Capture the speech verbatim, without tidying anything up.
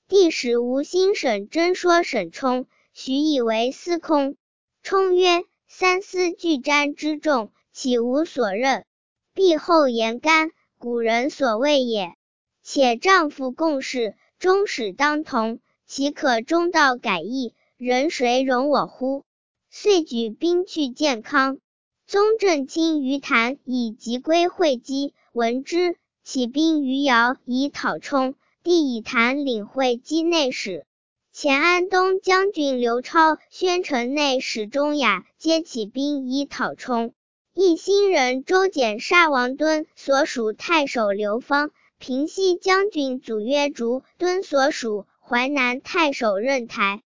帝使吴兴沈真说沈冲，许以为司空。冲曰：三司俱瞻之众，岂无所任？必后言干，古人所谓也。且丈夫共事，终始当同，岂可中道改易？人谁容我乎？遂举兵去建康。宗正卿于谭以急归会稽，闻之，起兵于姚以讨冲。帝以谭领会稽内史。前安东将军刘超、宣城内史钟雅皆起兵以讨冲。义兴人周简杀王敦所属太守刘芳，平西将军祖约竹敦所属淮南太守任台。